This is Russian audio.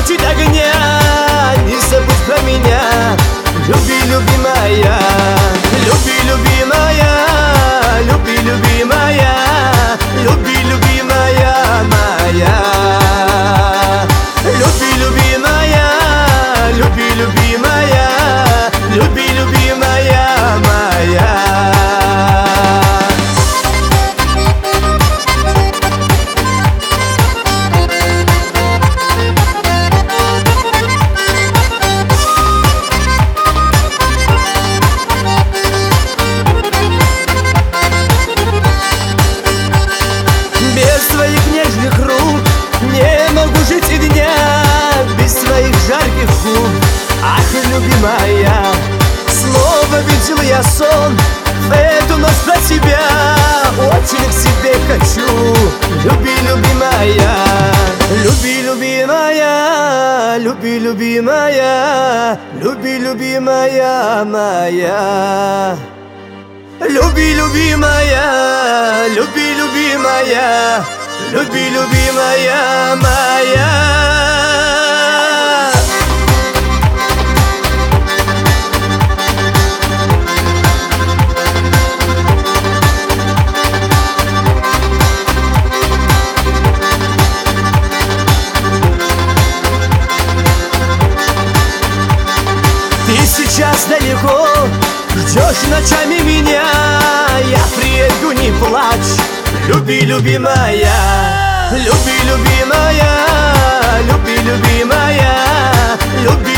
хочет огня, не забудь про меня. Люби, любимая, люби, любимая, люби, любимая, люби, любимая моя. Люби, любимая, люби, любимая, люби, любимая моя. Без твоих нежных рук не могу жить и дня, без твоих жарких губ. Ах, любимая, снова видел я сон в эту ночь про тебя. Очень к тебе хочу. Люби, любимая, люби, любимая, люби, любимая, люби, любимая моя. Люби, любимая, люби, любимая, люби, любимая моя. Ты сейчас далеко, ждешь ночами меня. Я приеду, не плачь. Люби, любимая, люби, любимая, люби, любимая, люби.